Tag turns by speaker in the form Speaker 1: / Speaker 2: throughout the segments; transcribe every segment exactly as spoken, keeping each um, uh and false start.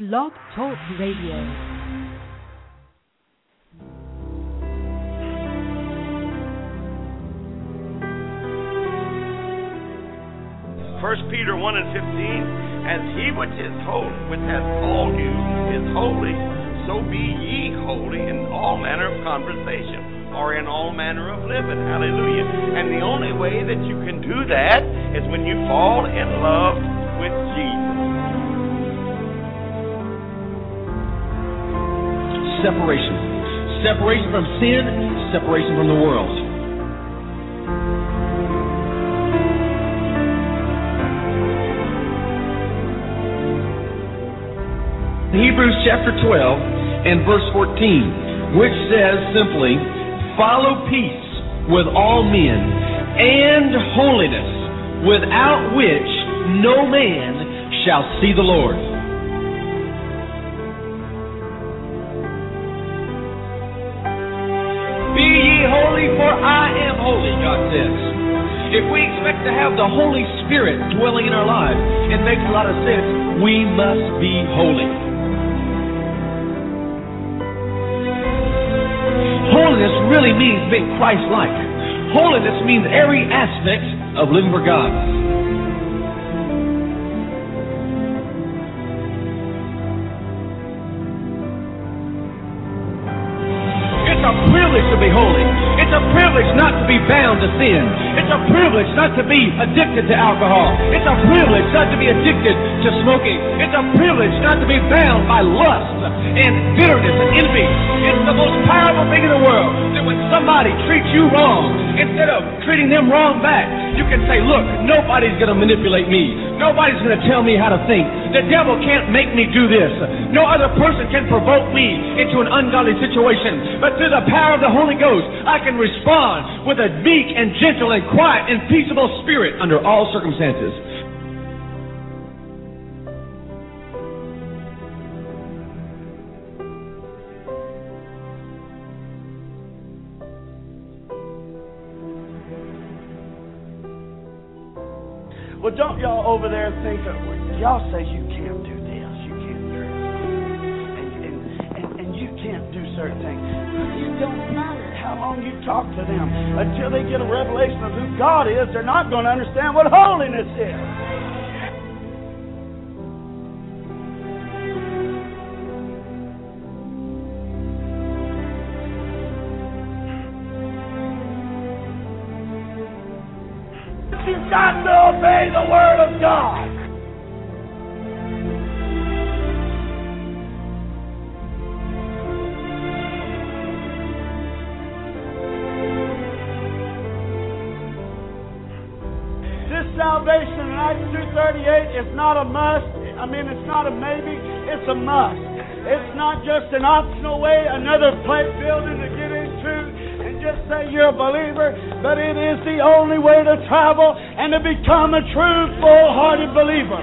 Speaker 1: Blog Talk Radio.
Speaker 2: First Peter one and fifteen, as he which is holy, which has called you, is holy, so be ye holy in all manner of conversation, or in all manner of living. Hallelujah. And the only way that you can do that is when you fall in love with Jesus.
Speaker 3: Separation. Separation from sin, separation from the world. Hebrews chapter twelve and verse fourteen, which says simply, follow peace with all men and holiness, without which no man shall see the Lord. Be ye holy, for I am holy, God says. If we expect to have the Holy Spirit dwelling in our lives, it makes a lot of sense. We must be holy. Holiness really means being Christ-like. Holiness means every aspect of living for God. It's a privilege to be holy. It's a privilege not to be bound to sin. It's a privilege not to be addicted to alcohol. It's a privilege not to be addicted to smoking. It's a privilege not to be bound by lust and bitterness and envy. It's the most powerful thing in the world that when somebody treats you wrong, instead of treating them wrong back, you can say, look, nobody's going to manipulate me. Nobody's going to tell me how to think. The devil can't make me do this. No other person can provoke me into an ungodly situation. But through the power of the Holy Ghost, I can respond with a meek and gentle and quiet and peaceable spirit under all circumstances.
Speaker 2: Well, don't y'all over there think of, y'all say you can't do this, you can't do this, and, and, and, and you can't do certain things. It don't matter how long you talk to them. Until they get a revelation of who God is, they're not going to understand what holiness is. You've got to obey the Word of God. This salvation in Acts two thirty-eight is not a must. I mean, it's not a maybe. It's a must. It's not just an optional way, another plate building to get into. Just say you're a believer, but it is the only way to travel and to become a true, full-hearted believer.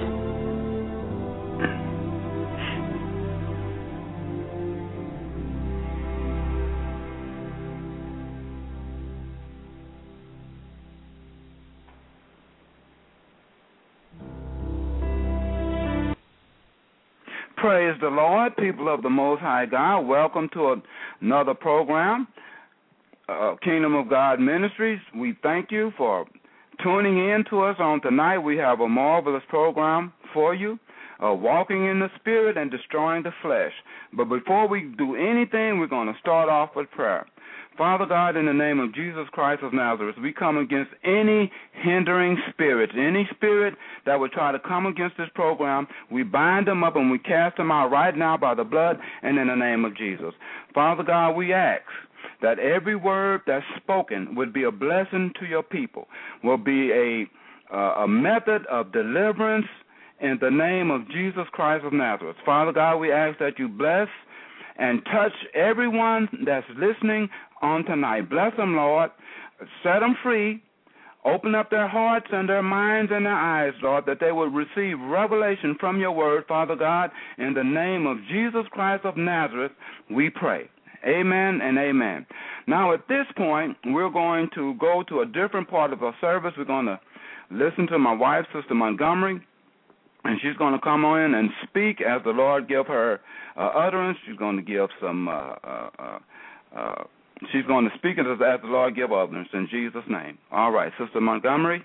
Speaker 4: Praise the Lord, people of the Most High God. Welcome to another program. Uh, Kingdom of God Ministries, we thank you for tuning in to us on tonight. We have a marvelous program for you, uh, walking in the Spirit and destroying the flesh. But before we do anything, we're going to start off with prayer. Father God, in the name of Jesus Christ of Nazareth, we come against any hindering spirits, any spirit that would try to come against this program. We bind them up and we cast them out right now by the blood and in the name of Jesus. Father God, we ask that every word that's spoken would be a blessing to your people, will be a, uh, a method of deliverance in the name of Jesus Christ of Nazareth. Father God, we ask that you bless and touch everyone that's listening on tonight. Bless them, Lord. Set them free. Open up their hearts and their minds and their eyes, Lord, that they will receive revelation from your word, Father God. In the name of Jesus Christ of Nazareth, we pray. Amen and amen. Now, at this point, we're going to go to a different part of our service. We're going to listen to my wife, Sister Montgomery, and she's going to come on and speak as the Lord give her uh, utterance. She's going to give some. Uh, uh, uh, uh, she's going to speak as, as the Lord give utterance in Jesus' name. All right, Sister Montgomery.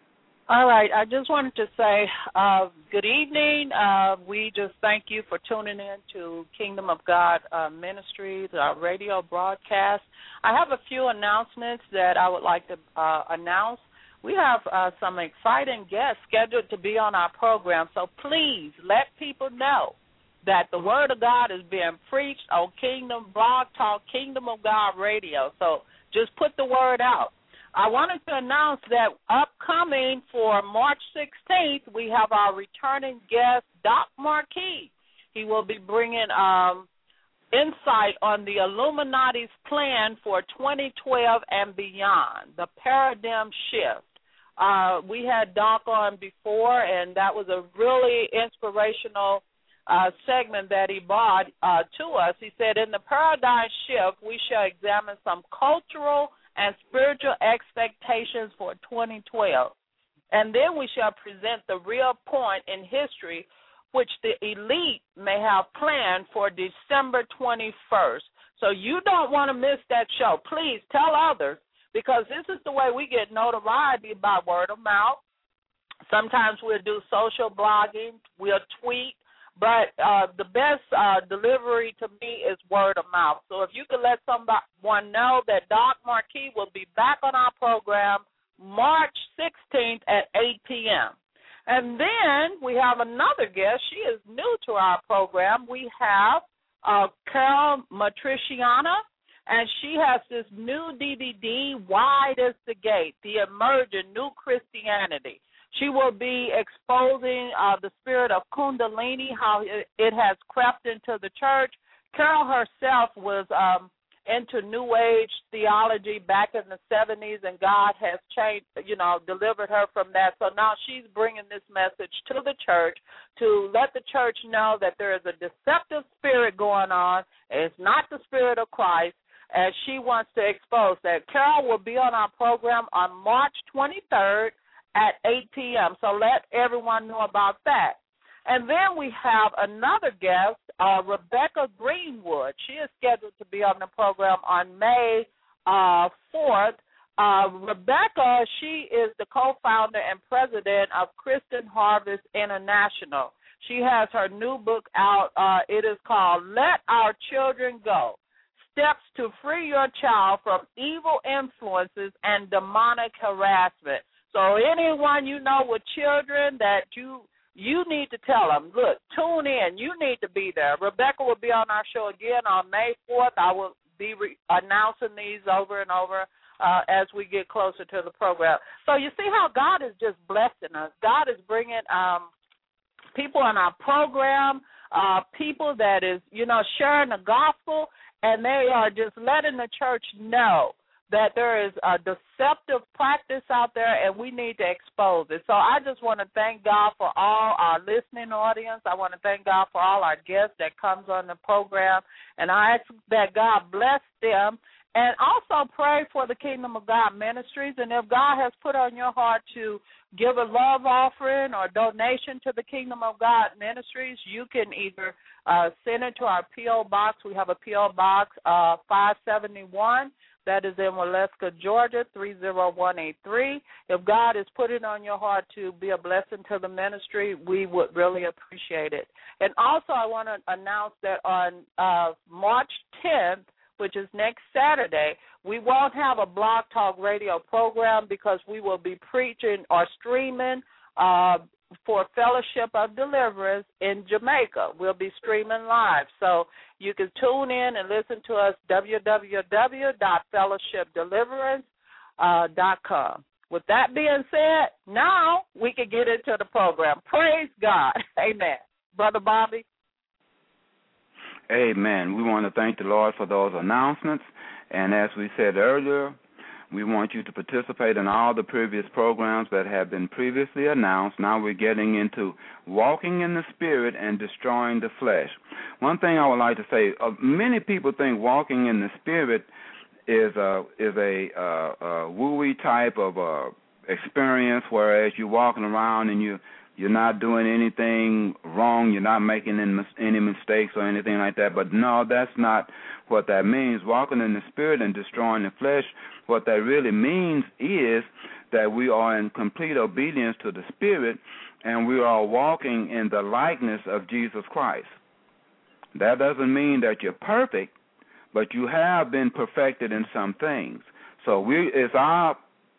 Speaker 1: All right, I just wanted to say uh, good evening. Uh, we just thank you for tuning in to Kingdom of God uh, Ministries, our radio broadcast. I have a few announcements that I would like to uh, announce. We have uh, some exciting guests scheduled to be on our program, so please let people know that the Word of God is being preached on Kingdom Blog Talk, Kingdom of God Radio. So just put the word out. I wanted to announce that upcoming for March sixteenth, we have our returning guest, Doc Marquis. He will be bringing um, insight on the Illuminati's plan for twenty twelve and beyond, the paradigm shift. Uh, we had Doc on before, and that was a really inspirational uh, segment that he brought uh, to us. He said, in the paradigm shift, we shall examine some cultural and spiritual expectations for twenty twelve. And then we shall present the real point in history which the elite may have planned for December twenty-first. So you don't want to miss that show. Please tell others, because this is the way we get notoriety by word of mouth. Sometimes we'll do social blogging, we'll tweet, but uh, the best uh, delivery to me is word of mouth. So if you could let someone know that Doc Marquis will be back on our program March sixteenth at eight p.m. And then we have another guest. She is new to our program. We have uh, Carol Matriciana, and she has this new D V D, Wide as the Gate, The Emerging New Christianity. She will be exposing uh, the spirit of Kundalini, how it, it has crept into the church. Carol herself was um, into New Age theology back in the seventies, and God has changed, you know, delivered her from that. So now she's bringing this message to the church to let the church know that there is a deceptive spirit going on. It's not the spirit of Christ, and she wants to expose that. Carol will be on our program on March twenty-third at eight p.m., so let everyone know about that. And then we have another guest, uh, Rebecca Greenwood. She is scheduled to be on the program on May uh, fourth. Uh, Rebecca, she is the co-founder and president of Christian Harvest International. She has her new book out. Uh, it is called Let Our Children Go, Steps to Free Your Child from Evil Influences and Demonic Harassment. So anyone you know with children that you you need to tell them, look, tune in. You need to be there. Rebecca will be on our show again on May fourth. I will be re- announcing these over and over uh, as we get closer to the program. So you see how God is just blessing us. God is bringing um, people on our program, uh, people that is, you know, sharing the gospel, and they are just letting the church know that there is a deceptive practice out there, and we need to expose it. So I just want to thank God for all our listening audience. I want to thank God for all our guests that comes on the program, and I ask that God bless them. And also pray for the Kingdom of God Ministries. And if God has put on your heart to give a love offering or donation to the Kingdom of God Ministries, you can either uh, send it to our P O Box. We have a P O Box uh, five seventy-one. That is in Waleska, Georgia, three zero one eight three. If God has put it on your heart to be a blessing to the ministry, we would really appreciate it. And also I want to announce that on uh, March tenth, which is next Saturday, we won't have a Blog Talk Radio program because we will be preaching or streaming uh, for Fellowship of Deliverance in Jamaica. We'll be streaming live. So you can tune in and listen to us, w w w dot fellowship deliverance dot com. With that being said, now we can get into the program. Praise God. Amen. Brother Bobby.
Speaker 4: Amen. We want to thank the Lord for those announcements. And as we said earlier, we want you to participate in all the previous programs that have been previously announced. Now we're getting into walking in the Spirit and destroying the flesh. One thing I would like to say, uh, many people think walking in the Spirit is a, is a, uh, a woo-wee type of uh, experience, whereas you're walking around and you're you're not doing anything wrong, you're not making any mistakes or anything like that. But no, that's not what that means. Walking in the Spirit and destroying the flesh, what that really means is that we are in complete obedience to the Spirit, and we are walking in the likeness of Jesus Christ. That doesn't mean that you're perfect, but you have been perfected in some things. So we, it's our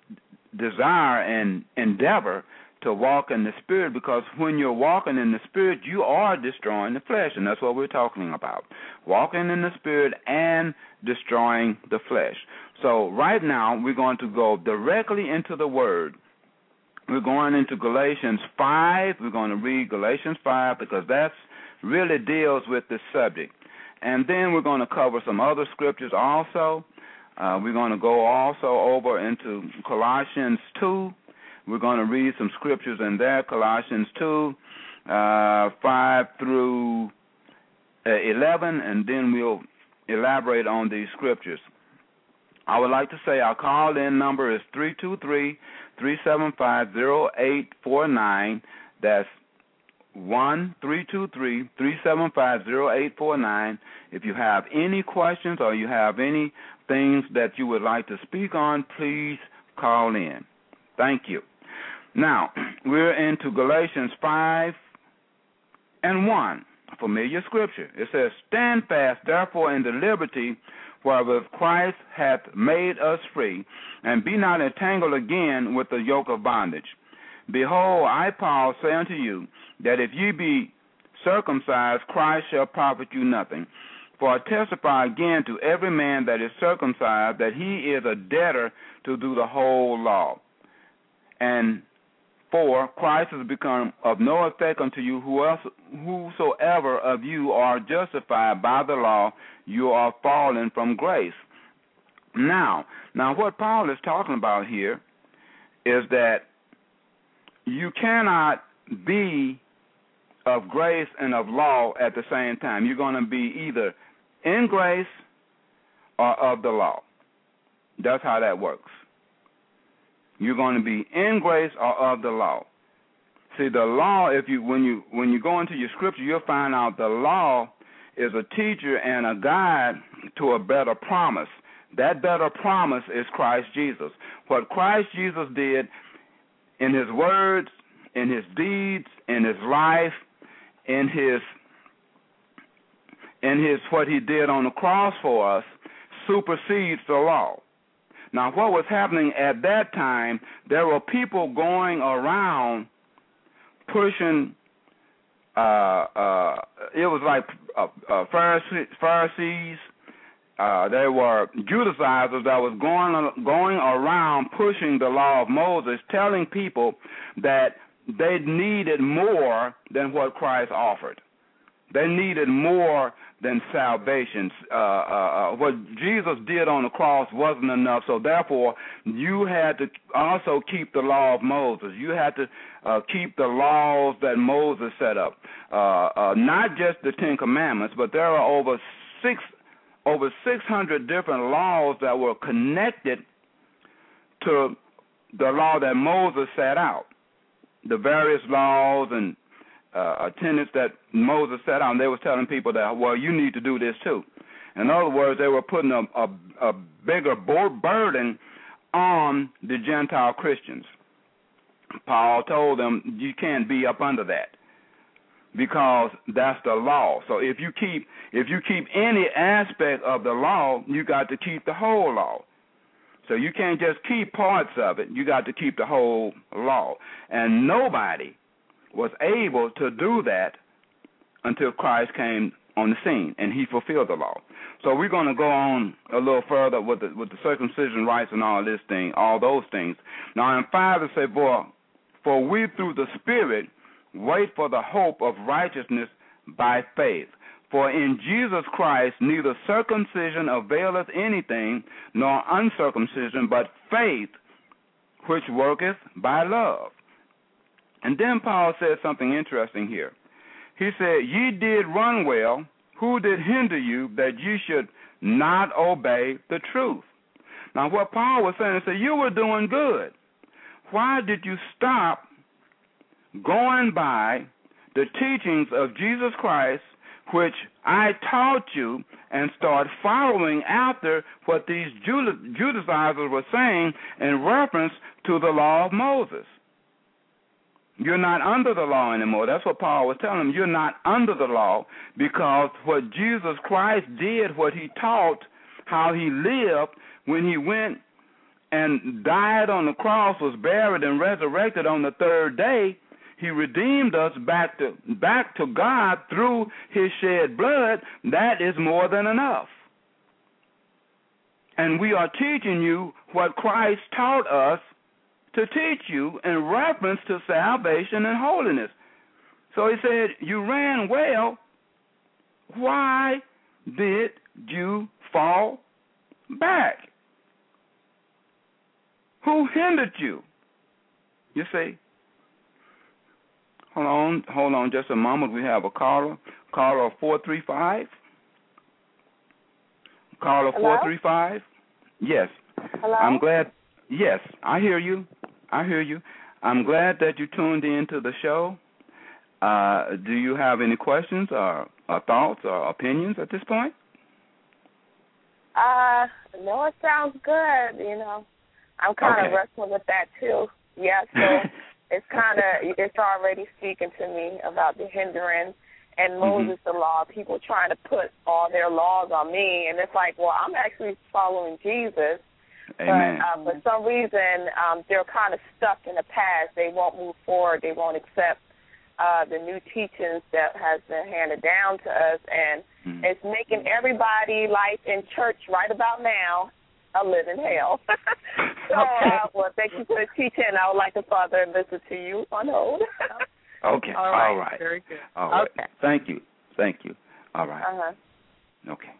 Speaker 4: desire and endeavor to walk in the Spirit, because when you're walking in the Spirit, you are destroying the flesh, and that's what we're talking about, walking in the Spirit and destroying the flesh. So right now, we're going to go directly into the Word. We're going into Galatians five. We're going to read Galatians five because that really deals with this subject. And then we're going to cover some other scriptures also. Uh, we're going to go also over into Colossians two. We're going to read some scriptures in there, Colossians two, uh, five through eleven, and then we'll elaborate on these scriptures. I would like to say our call-in number is three two three, three seven five, zero eight four nine. That's one three two three, three seven five, zero eight four nine. If you have any questions or you have any things that you would like to speak on, please call in. Thank you. Now, we're into Galatians five and one, a familiar scripture. It says, "Stand fast, therefore, in the liberty wherewith Christ hath made us free, and be not entangled again with the yoke of bondage. Behold, I, Paul, say unto you, that if ye be circumcised, Christ shall profit you nothing. For I testify again to every man that is circumcised, that he is a debtor to do the whole law. And for Christ has become of no effect unto you, whosoever of you are justified by the law, you are fallen from grace." Now, now what Paul is talking about here is that you cannot be of grace and of law at the same time. You're going to be either in grace or of the law. That's how that works. You're going to be in grace or of the law. See, the law, if you when you when you go into your scripture, you'll find out the law is a teacher and a guide to a better promise. That better promise is Christ Jesus. What Christ Jesus did in his words, in his deeds, in his life, in his in his what he did on the cross for us supersedes the law. Now, what was happening at that time, there were people going around pushing, uh, uh, it was like uh, uh, Pharisees, uh, they were Judaizers that was going, going around pushing the law of Moses, telling people that they needed more than what Christ offered. They needed more than salvation. Uh, uh, what Jesus did on the cross wasn't enough, so therefore you had to also keep the law of Moses. You had to uh, keep the laws that Moses set up. Uh, uh, not just the Ten Commandments, but there are over six over six hundred different laws that were connected to the law that Moses set out. The various laws and Uh, tenets that Moses set out, and they were telling people that, well, you need to do this too. In other words, they were putting a, a, a bigger burden on the Gentile Christians. Paul told them you can't be up under that because that's the law. So if you keep if you keep any aspect of the law, you got to keep the whole law. So you can't just keep parts of it. You got to keep the whole law. And nobody was able to do that until Christ came on the scene and he fulfilled the law. So we're going to go on a little further with the, with the circumcision rites and all this thing, all those things. Now in five it says, for, for we through the Spirit wait for the hope of righteousness by faith. For in Jesus Christ neither circumcision availeth anything, nor uncircumcision, but faith which worketh by love. And then Paul said something interesting here. He said, ye did run well. Who did hinder you that ye should not obey the truth? Now, what Paul was saying is that you were doing good. Why did you stop going by the teachings of Jesus Christ, which I taught you, and start following after what these Judaizers were saying in reference to the law of Moses. You're not under the law anymore. That's what Paul was telling them. You're not under the law, because what Jesus Christ did, what he taught, how he lived when he went and died on the cross, was buried, and resurrected on the third day, he redeemed us back to back to God through his shed blood. That is more than enough. And we are teaching you what Christ taught us to teach you in reference to salvation and holiness. So he said, you ran well. Why did you fall back? Who hindered you? You see? Hold on, hold on just a moment. We have a caller. Caller four three five. Caller four three five. Yes.
Speaker 5: Hello?
Speaker 4: I'm glad. Yes, I hear you. I hear you. I'm glad that you tuned in to the show. Uh, do you have any questions or, or thoughts or opinions at this point?
Speaker 5: Uh, no, it sounds good, you know. I'm kind of
Speaker 4: Okay.
Speaker 5: wrestling with that, too. Yeah, so it's kind of, it's already speaking to me about the hindrance and Moses,
Speaker 4: Mm-hmm.
Speaker 5: the law, people trying to put all their laws on me. And it's like, well, I'm actually following Jesus.
Speaker 4: Amen.
Speaker 5: But uh, for some reason, um, they're kind of stuck in the past. They won't move forward. They won't accept uh, the new teachings that has been handed down to us. And
Speaker 4: mm-hmm.
Speaker 5: it's making everybody life in church right about now a living hell. So,
Speaker 1: Okay.
Speaker 5: uh, well, thank you for the teaching. I would like to, Father, and listen to you on hold.
Speaker 4: Okay.
Speaker 1: All right.
Speaker 4: All right.
Speaker 1: Very good.
Speaker 4: All right.
Speaker 1: Okay.
Speaker 4: Thank you. Thank you. All right.
Speaker 5: Uh-huh.
Speaker 4: Okay.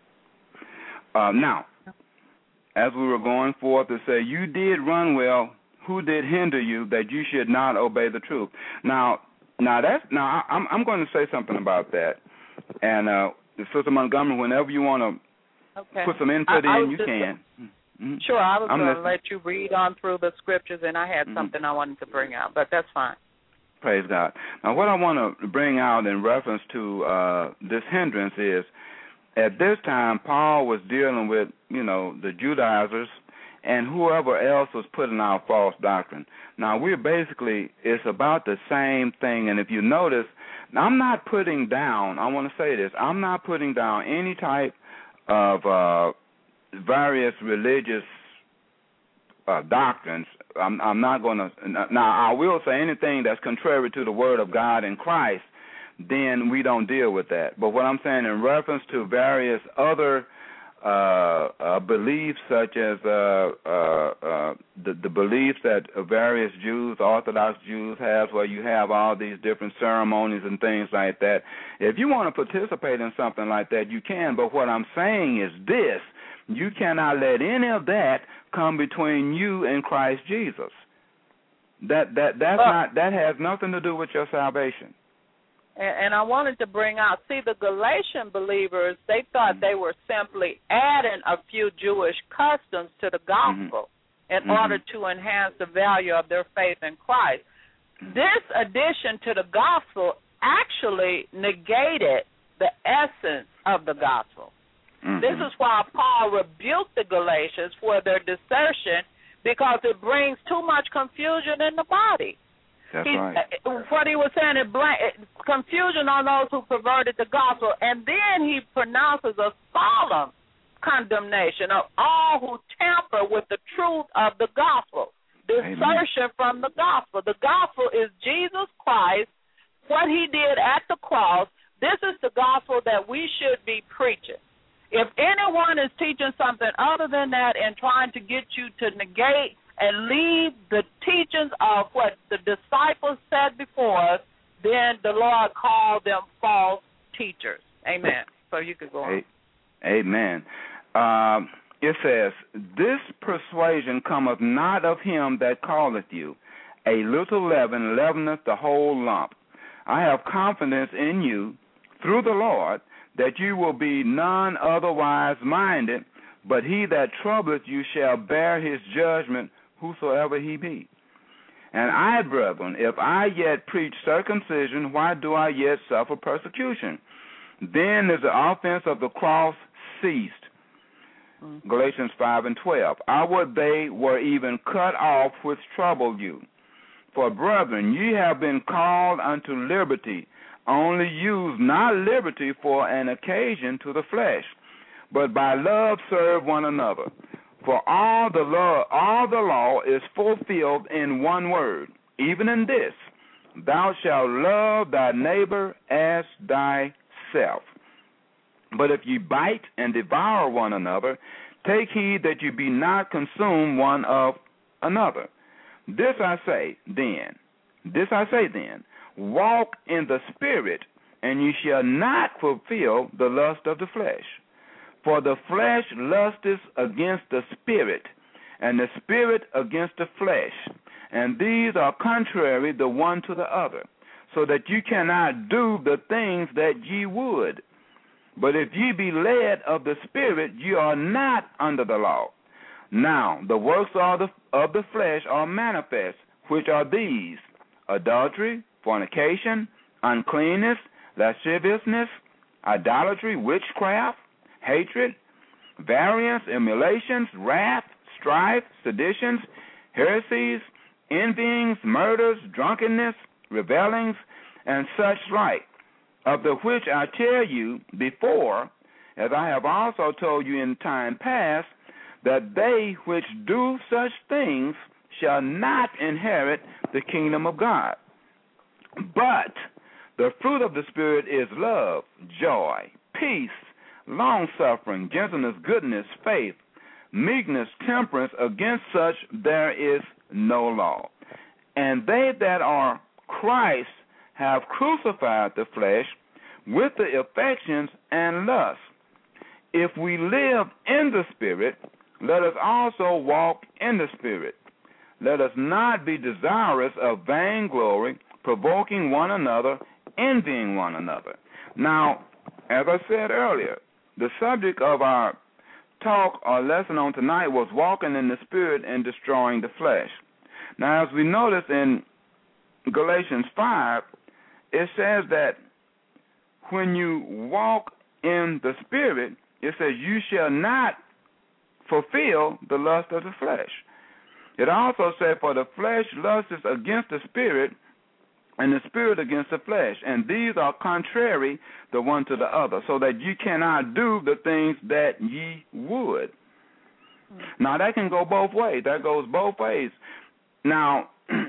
Speaker 4: Uh, now, as we were going forth to say, you did run well. Who did hinder you that you should not obey the truth? Now, now that's now I'm I'm going to say something about that. And uh, Sister Montgomery, whenever you want to
Speaker 1: Okay.
Speaker 4: put some input
Speaker 1: I, I
Speaker 4: in,
Speaker 1: was
Speaker 4: you
Speaker 1: just,
Speaker 4: can. Mm-hmm.
Speaker 1: Sure, I was
Speaker 4: I'm
Speaker 1: going to
Speaker 4: listening.
Speaker 1: let you read on through the scriptures, and I had
Speaker 4: Mm-hmm.
Speaker 1: something I wanted to bring out, but that's fine.
Speaker 4: Praise God. Now, what I want to bring out in reference to uh, this hindrance is, at this time, Paul was dealing with, you know, the Judaizers and whoever else was putting out false doctrine. Now, we're basically, it's about the same thing, and if you notice, now I'm not putting down, I want to say this, I'm not putting down any type of uh, various religious uh, doctrines. I'm, I'm not going to, now I will say anything that's contrary to the Word of God in Christ, then we don't deal with that. But what I'm saying in reference to various other uh, uh, beliefs, such as uh, uh, uh, the, the beliefs that various Jews, Orthodox Jews, have, where you have all these different ceremonies and things like that. If you want to participate in something like that, you can. But what I'm saying is this: you cannot let any of that come between you and Christ Jesus. That that that's
Speaker 1: Well,
Speaker 4: not that has nothing to do with your salvation.
Speaker 1: And, and I wanted to bring out, see, the Galatian believers, they thought they were simply adding a few Jewish customs to the gospel mm-hmm. in
Speaker 4: mm-hmm.
Speaker 1: order to enhance the value of their faith in Christ. This addition to the gospel actually negated the essence of the gospel. Mm-hmm. This is why Paul rebuked the Galatians for their desertion, because it brings too much confusion in the body.
Speaker 4: That's
Speaker 1: he,
Speaker 4: right.
Speaker 1: What he was saying, it bring, confusion on those who perverted the gospel, and then he pronounces a solemn condemnation of all who tamper with the truth of the gospel, desertion from the gospel. The gospel is Jesus Christ, what he did at the cross. This is the gospel that we should be preaching. If anyone is teaching something other than that and trying to get you to negate and leave the teachings of what the disciples said before us, then the Lord called them false teachers. Amen. So you could go on.
Speaker 4: Amen. Um, it says, this persuasion cometh not of him that calleth you. A little leaven leaveneth the whole lump. I have confidence in you through the Lord that you will be none otherwise minded, but he that troubleth you shall bear his judgment, whosoever he be. And I, brethren, if I yet preach circumcision, why do I yet suffer persecution? Then is the offense of the cross ceased. Mm-hmm. Galatians five and twelve. I would they were even cut off which troubled you. For, brethren, ye have been called unto liberty. Only use not liberty for an occasion to the flesh, but by love serve one another. For all the law, all the law is fulfilled in one word, even in this, thou shalt love thy neighbor as thyself. But if ye bite and devour one another, take heed that you be not consumed one of another. This I say then, this I say then, walk in the Spirit, and ye shall not fulfill the lust of the flesh. For the flesh lusteth against the Spirit, and the Spirit against the flesh. And these are contrary the one to the other, so that you cannot do the things that ye would. But if ye be led of the Spirit, ye are not under the law. Now the works of the, of the flesh are manifest, which are these: adultery, fornication, uncleanness, lasciviousness, idolatry, witchcraft, hatred, variance, emulations, wrath, strife, seditions, heresies, envyings, murders, drunkenness, revellings, and such like, of the which I tell you before, as I have also told you in time past, that they which do such things shall not inherit the kingdom of God. But the fruit of the Spirit is love, joy, peace, long-suffering, gentleness, goodness, faith, meekness, temperance. Against such there is no law. And they that are Christ have crucified the flesh with the affections and lusts. If we live in the Spirit, let us also walk in the Spirit. Let us not be desirous of vainglory, provoking one another, envying one another. Now, as I said earlier, the subject of our talk or lesson on tonight was walking in the Spirit and destroying the flesh. Now, as we notice in Galatians five, it says that when you walk in the Spirit, it says you shall not fulfill the lust of the flesh. It also said, for the flesh lusteth against the Spirit, and the Spirit against the flesh, and these are contrary the one to the other, so that ye cannot do the things that ye would. Mm-hmm. Now, that can go both ways. That goes both ways. Now, in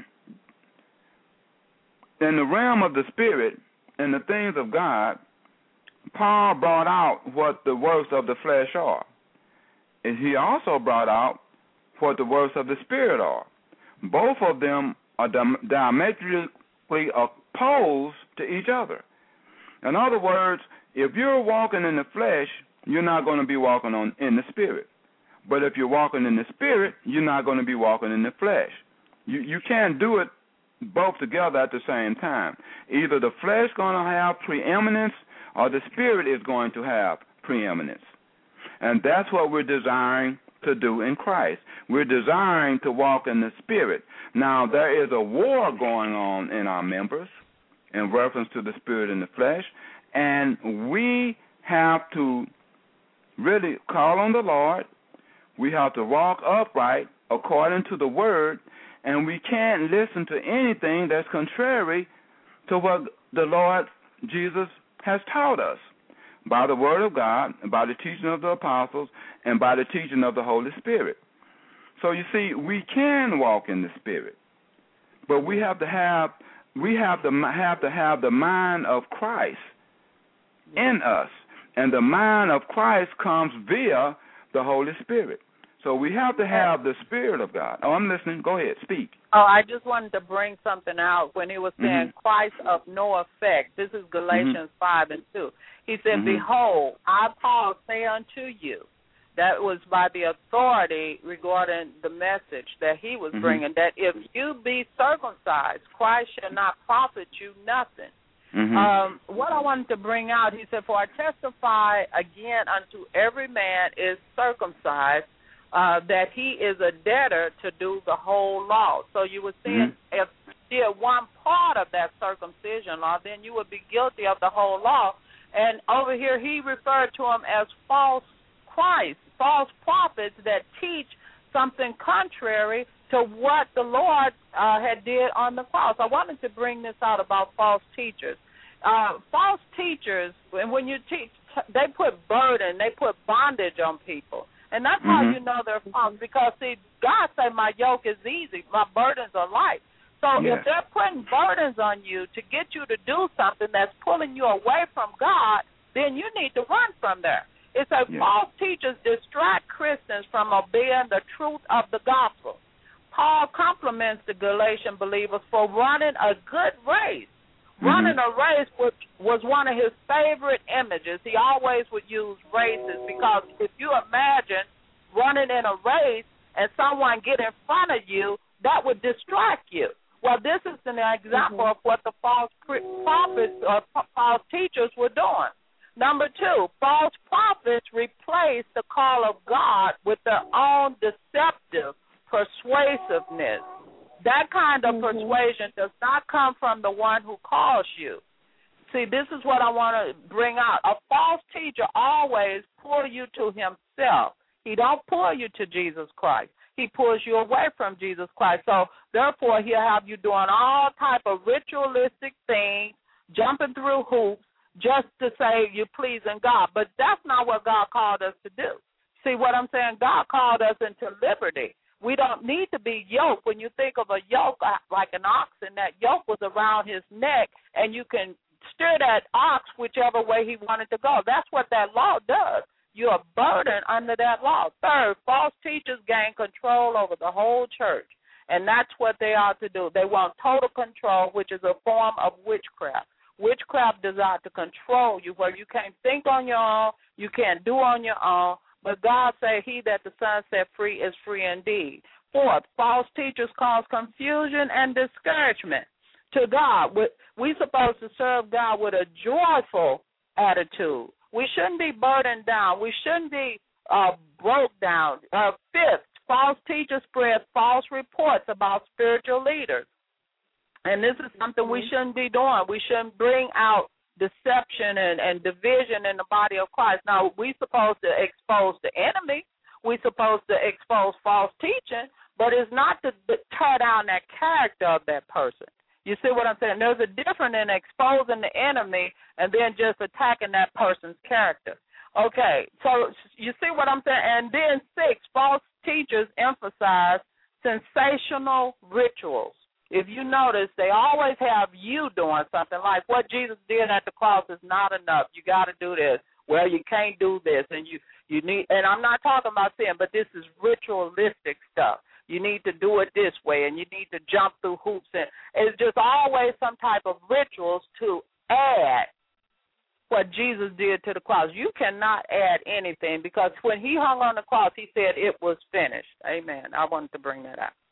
Speaker 4: the realm of the Spirit and the things of God, Paul brought out what the works of the flesh are. And he also brought out what the works of the Spirit are. Both of them are diametrically opposed to each other. In other words, if you're walking in the flesh, you're not going to be walking on in the Spirit. But if you're walking in the Spirit, you're not going to be walking in the flesh. You you can't do it both together at the same time. Either the flesh is going to have preeminence or the Spirit is going to have preeminence. And that's what we're desiring to do in Christ. We're desiring to walk in the Spirit. Now, there is a war going on in our members in reference to the Spirit and the flesh, and we have to really call on the Lord. We have to walk upright according to the Word, and we can't listen to anything that's contrary to what the Lord Jesus has taught us by the Word of God, by the teaching of the apostles, and by the teaching of the Holy Spirit. So you see, we can walk in the Spirit, but we have to have we have to have to have the mind of Christ in us, and the mind of Christ comes via the Holy Spirit. So we have to have the Spirit of God. Oh, I'm listening. Go ahead, speak.
Speaker 1: Oh, I just wanted to bring something out when he was saying
Speaker 4: Mm-hmm.
Speaker 1: Christ of no effect. This is Galatians
Speaker 4: Mm-hmm.
Speaker 1: five and two. He said,
Speaker 4: Mm-hmm.
Speaker 1: Behold, I, Paul, say unto you, that was by the authority regarding the message that he was
Speaker 4: Mm-hmm.
Speaker 1: bringing, that if you be circumcised, Christ shall not profit you nothing.
Speaker 4: Mm-hmm.
Speaker 1: Um, what I wanted to bring out, he said, for I testify again unto every man is circumcised uh, that he is a debtor to do the whole law. So you were saying mm-hmm. if you did one part of that circumcision law, then you would be guilty of the whole law. And over here he referred to them as false Christ, false prophets that teach something contrary to what the Lord uh, had did on the cross. I wanted to bring this out about false teachers. Uh, false teachers, and when you teach, they put burden, they put bondage on people. And that's mm-hmm. how you know they're false, because, see, God said my yoke is easy, my burdens are light. So yes. if they're putting burdens on you to get you to do something that's pulling you away from God, then you need to run from there. It's like yes. false teachers distract Christians from obeying the truth of the gospel. Paul compliments the Galatian believers for running a good race. Mm-hmm. Running a race was, was one of his favorite images. He always would use races, because if you imagine running in a race and someone get in front of you, that would distract you. Well, this is an example mm-hmm. of what the false prophets or false teachers were doing. Number two, false prophets replace the call of God with their own deceptive persuasiveness. That kind of mm-hmm. persuasion does not come from the one who calls you. See, this is what I want to bring out. A false teacher always pulls you to himself. He don't pull you to Jesus Christ. He pulls you away from Jesus Christ. So, therefore, he'll have you doing all type of ritualistic things, jumping through hoops, just to say you're pleasing God. But that's not what God called us to do. See what I'm saying? God called us into liberty. We don't need to be yoked. When you think of a yoke like an oxen, that yoke was around his neck, and you can steer that ox whichever way he wanted to go. That's what that law does. You're burdened under that law. Third, false teachers gain control over the whole church, and that's what they ought to do. They want total control, which is a form of witchcraft. Witchcraft designed to control you, where you can't think on your own, you can't do on your own. But God said, he that the Son set free is free indeed. Fourth, false teachers cause confusion and discouragement to God. We're supposed to serve God with a joyful attitude. We shouldn't be burdened down. We shouldn't be uh, broke down. Uh, fifth, false teachers spread false reports about spiritual leaders. And this is something we shouldn't be doing. We shouldn't bring out deception and, and division in the body of Christ. Now, we're supposed to expose the enemy. We're supposed to expose false teaching, but it's not to tear down that character of that person. You see what I'm saying? There's a difference in exposing the enemy and then just attacking that person's character. Okay, so you see what I'm saying? And then six, false teachers emphasize sensational rituals. If you notice, they always have you doing something, like what Jesus did at the cross is not enough. You got to do this. Well, you can't do this, and you, you need. And I'm not talking about sin, but this is ritualistic stuff. You need to do it this way, and you need to jump through hoops. And it's just always some type of rituals to add what Jesus did to the cross. You cannot add anything, because when he hung on the cross, he said it was finished. Amen. I wanted to bring that out.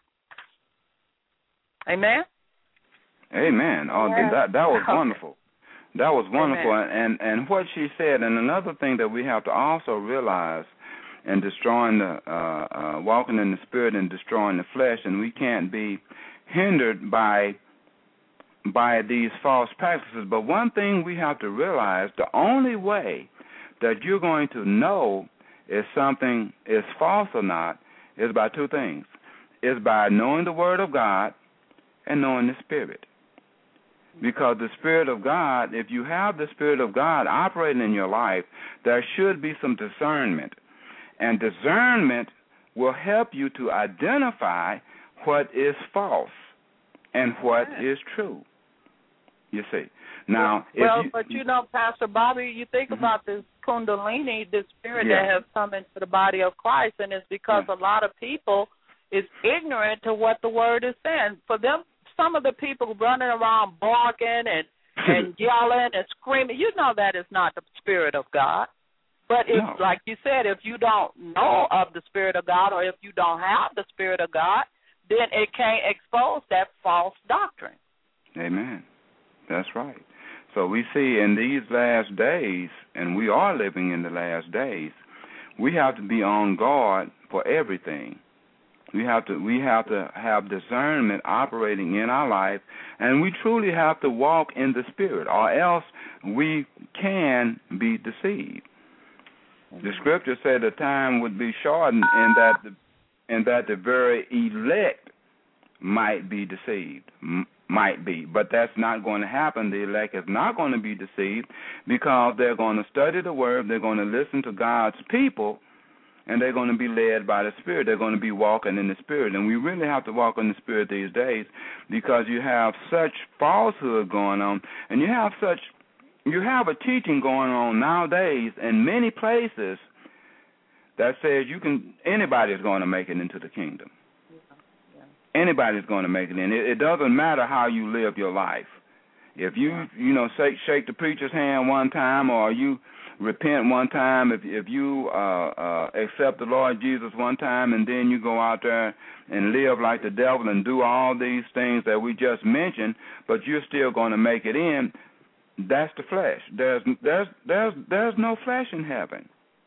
Speaker 1: Amen?
Speaker 4: Amen. Oh, yeah. that that was wonderful. That was wonderful.
Speaker 1: Amen.
Speaker 4: And and what she said, and another thing that we have to also realize in destroying the, uh, uh, walking in the Spirit and destroying the flesh, and we can't be hindered by by these false practices. But one thing we have to realize, the only way that you're going to know if something is false or not is by two things. It's by knowing the Word of God and knowing the Spirit. Because the Spirit of God, if you have the Spirit of God operating in your life, there should be some discernment. And discernment will help you to identify what is false and what is true. You see. Now,
Speaker 1: well,
Speaker 4: if you,
Speaker 1: but you know, Pastor Bobby, you think mm-hmm. about this Kundalini, this spirit yeah. that has come into the body of Christ, and it's because yeah. a lot of people is ignorant to what the Word is saying. For them, some of the people running around barking and, and yelling and screaming, you know that is not the Spirit of God. But if, no. like you said, if you don't know of the Spirit of God, or if you don't have the Spirit of God, then it can't expose that false doctrine.
Speaker 4: Amen. That's right. So we see in these last days, and we are living in the last days, we have to be on guard for everything. We have to we have to have discernment operating in our life, and we truly have to walk in the Spirit, or else we can be deceived. The Scripture said the time would be shortened, and that the, and that the very elect might be deceived, M- might be. But that's not going to happen. The elect is not going to be deceived because they're going to study the Word, they're going to listen to God's people, and they're going to be led by the Spirit. They're going to be walking in the Spirit. And we really have to walk in the Spirit these days because you have such falsehood going on, and you have such you have a teaching going on nowadays in many places that says you can anybody's going to make it into the kingdom. Yeah, yeah. Anybody's going to make it in. It, it doesn't matter how you live your life. If you you know shake shake the preacher's hand one time, or you repent one time, if if you uh, uh, accept the Lord Jesus one time, and then you go out there and live like the devil and do all these things that we just mentioned, but you're still going to make it in, that's the flesh. There's there's there's there's no flesh in heaven,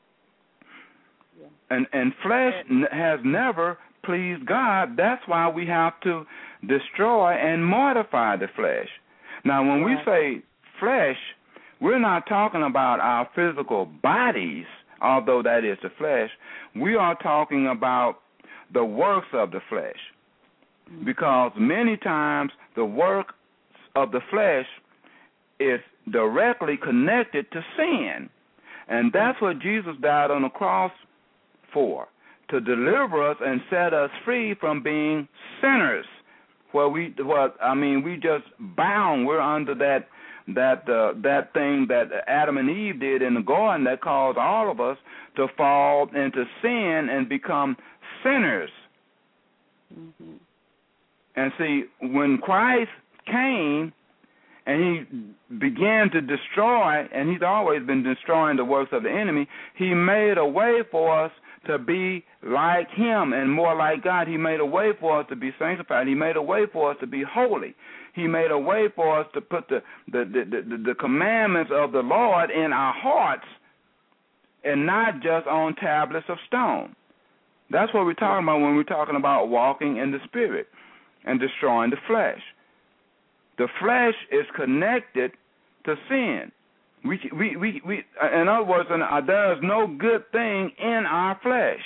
Speaker 4: yeah. and and flesh n- has never pleased God. That's why we have to destroy and mortify the flesh. Now, when right. we say flesh, we're not talking about our physical bodies, although that is the flesh. We are talking about the works of the flesh, because many times the work of the flesh is directly connected to sin, and that's what Jesus died on the cross for, to deliver us and set us free from being sinners. Where we, what I mean, we just bound. We're under that that uh, that thing that Adam and Eve did in the garden that caused all of us to fall into sin and become sinners. Mm-hmm. And see, when Christ came and he began to destroy, and he's always been destroying the works of the enemy, he made a way for us to be like him and more like God. He made a way for us to be sanctified. He made a way for us to be holy. He made a way for us to put the the, the, the, the commandments of the Lord in our hearts and not just on tablets of stone. That's what we're talking about when we're talking about walking in the Spirit and destroying the flesh. The flesh is connected to sin. We, we, we, we, in other words, there is no good thing in our flesh.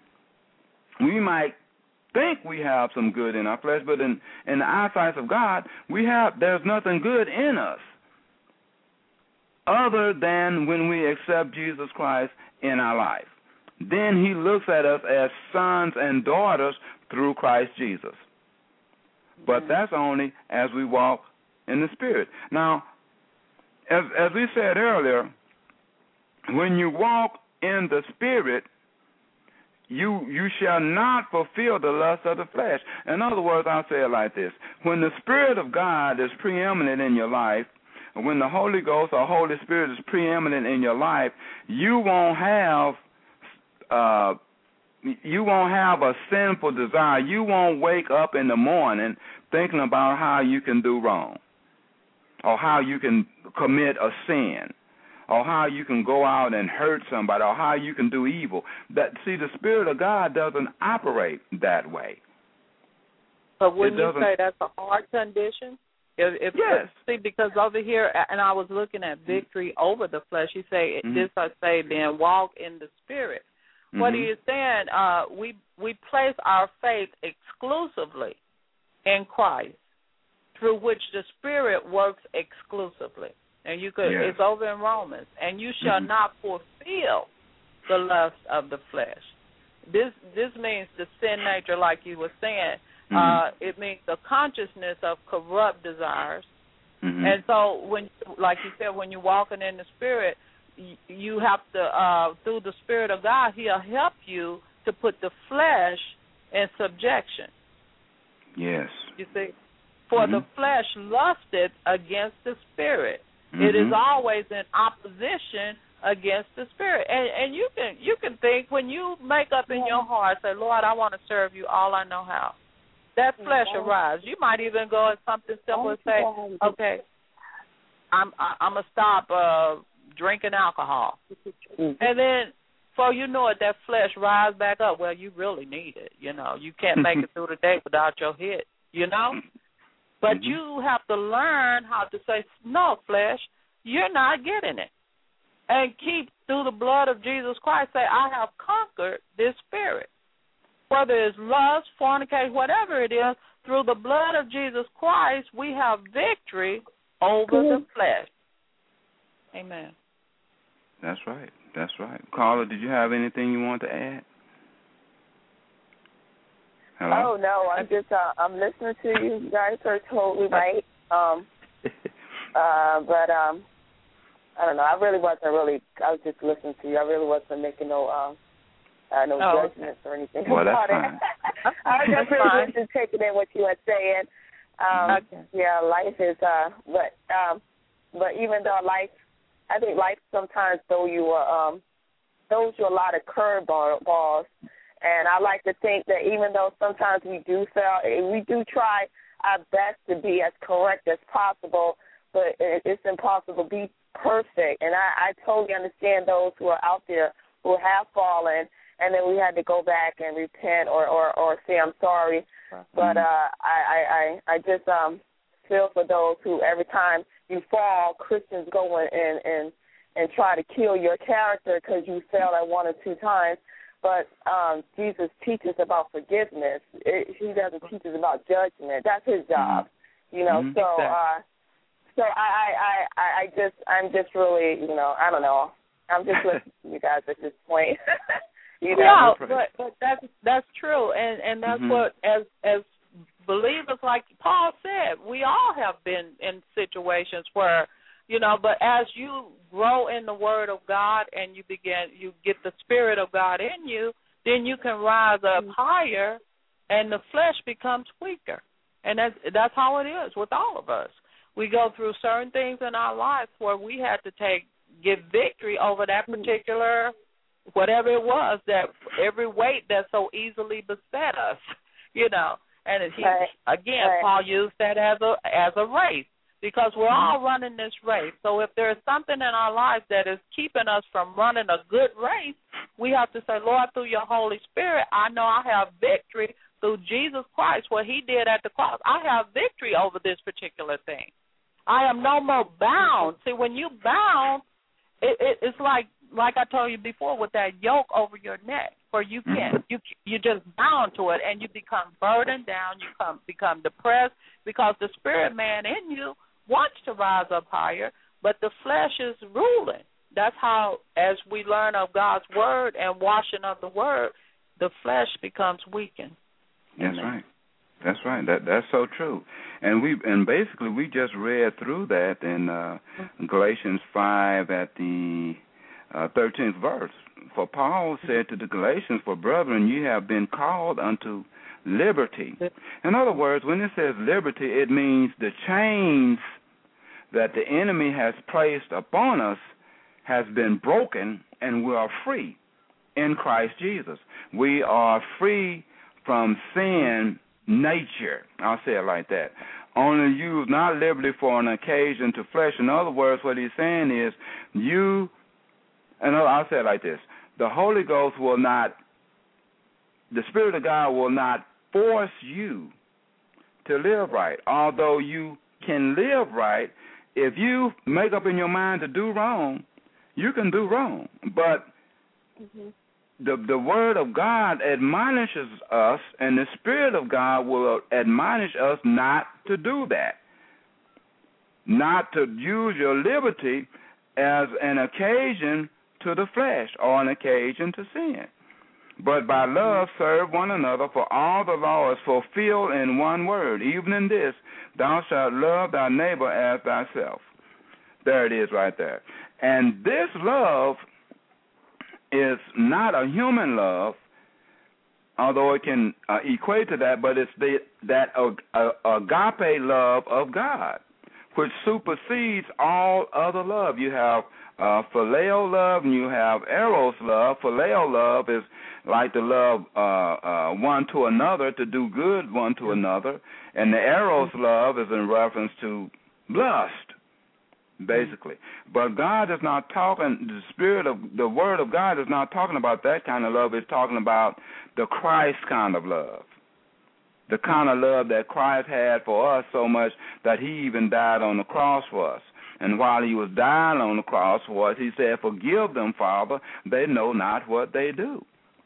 Speaker 4: We might think we have some good in our flesh, but in, in the eyesight of God, we have there's nothing good in us other than when we accept Jesus Christ in our life. Then he looks at us as sons and daughters through Christ Jesus. But that's only as we walk in the Spirit. Now, As, as we said earlier, when you walk in the Spirit, you you shall not fulfill the lust of the flesh. In other words, I'll say it like this. When the Spirit of God is preeminent in your life, when the Holy Ghost or Holy Spirit is preeminent in your life, you won't have uh, you won't have a sinful desire. You won't wake up in the morning thinking about how you can do wrong, or how you can commit a sin, or how you can go out and hurt somebody, or how you can do evil. That see, the Spirit of God doesn't operate that way.
Speaker 1: But wouldn't you say that's a hard condition? If, if
Speaker 4: yes.
Speaker 1: See, because over here, and I was looking at victory mm-hmm. over the flesh. You say mm-hmm. this, I say, then walk in the Spirit. Mm-hmm. What are you saying? Uh, we we place our faith exclusively in Christ, through which the Spirit works exclusively. And you could yes. it's over in Romans. And you shall mm-hmm. not fulfill the lust of the flesh. This this means the sin nature, like you were saying. Mm-hmm. Uh, it means the consciousness of corrupt desires. Mm-hmm. And so, when, like you said, when you're walking in the Spirit, you, you have to, uh, through the Spirit of God, He'll help you to put the flesh in subjection.
Speaker 4: Yes.
Speaker 1: You see? For mm-hmm. the flesh lusted against the Spirit. Mm-hmm. It is always in opposition against the Spirit. And, and you can you can think, when you make up in your heart, say, Lord, I want to serve you all I know how. That flesh arrives. You might even go at something simple and say, okay, I'm I'm going to stop uh, drinking alcohol. And then before you know it, that flesh rise back up. Well, you really need it. You know, you can't make it through the day without your hit, you know? But mm-hmm. you have to learn how to say, no, flesh, you're not getting it. And keep, through the blood of Jesus Christ, say, I have conquered this spirit. Whether it's lust, fornicate, whatever it is, through the blood of Jesus Christ, we have victory over mm-hmm. the flesh. Amen.
Speaker 4: That's right. That's right. Carla, did you have anything you want to add? Hello?
Speaker 5: Oh, no, I'm just, uh, I'm listening to you. You guys are totally right. Um, uh, but, um, I don't know, I really wasn't really, I was just listening to you. I really wasn't making no, um, uh, no oh, judgments or anything
Speaker 4: well,
Speaker 5: about
Speaker 4: it.
Speaker 5: I was just really just taking in what you were saying. Um, okay. Yeah, life is, uh, but, um, but even though life, I think life sometimes throw you, uh, um, throws you a lot of curveballs. And I like to think that even though sometimes we do fail, we do try our best to be as correct as possible, but it's impossible to be perfect. And I, I totally understand those who are out there who have fallen, and then we had to go back and repent or, or, or say I'm sorry. But uh, I, I, I just um, feel for those who every time you fall, Christians go in and, and, and try to kill your character because you failed at one or two times. But um, Jesus teaches about forgiveness. It, he doesn't teach us about judgment. That's his job, mm-hmm. you know. Mm-hmm. So, uh, so I, I, I, I just, I'm just really, you know, I don't know. I'm just listening to you guys at this point. you know,
Speaker 1: yeah, but but that's that's true, and and that's mm-hmm. what as as believers, like Paul said, we all have been in situations where. You know, but as you grow in the Word of God and you begin, you get the Spirit of God in you, then you can rise up higher, and the flesh becomes weaker. And that's that's how it is with all of us. We go through certain things in our life where we had to take get victory over that particular whatever it was, that every weight that so easily beset us. You know, and he,
Speaker 5: right.
Speaker 1: again,
Speaker 5: right.
Speaker 1: Paul used that as a as a race. Because we're all running this race. So if there's something in our lives that is keeping us from running a good race, we have to say, Lord, through your Holy Spirit, I know I have victory through Jesus Christ, what he did at the cross. I have victory over this particular thing. I am no more bound. See, when you bound, it, it, it's like like I told you before with that yoke over your neck, where you can't, you you just bound to it, and you become burdened down, you come become depressed, because the spirit man in you wants to rise up higher, but the flesh is ruling. That's how, as we learn of God's word and washing of the word, the flesh becomes weakened.
Speaker 4: That's Amen. right. That's right. That that's so true. And we and basically we just read through that in uh, mm-hmm. Galatians five at the uh, thirteenth verse. For Paul said to the Galatians, "For brethren, you have been called unto liberty." In other words, when it says liberty, it means the chains that the enemy has placed upon us has been broken, and we are free in Christ Jesus. We are free from sin nature. I'll say it like that. Only use not liberty for an occasion to flesh. In other words, what he's saying is you, and I'll say it like this, the Holy Ghost will not, the Spirit of God will not force you to live right, although you can live right. If you make up in your mind to do wrong, you can do wrong. But mm-hmm. the the Word of God admonishes us, and the Spirit of God will admonish us not to do that, not to use your liberty as an occasion to the flesh or an occasion to sin. But by love serve one another, for all the law is fulfilled in one word, even in this, thou shalt love thy neighbor as thyself. There it is right there. And this love is not a human love, although it can uh, equate to that, but it's the, that uh, uh, agape love of God, which supersedes all other love. You have uh, phileo love and you have eros love. Phileo love is like to love uh, uh, one to another, to do good one to another. And the eros love is in reference to lust. basically. But God is not talking, the Spirit of, the Word of God is not talking about that kind of love. It's talking about the Christ kind of love, the kind of love that Christ had for us so much that he even died on the cross for us. And while he was dying on the cross for us, he said, forgive them, Father, they know not what they do.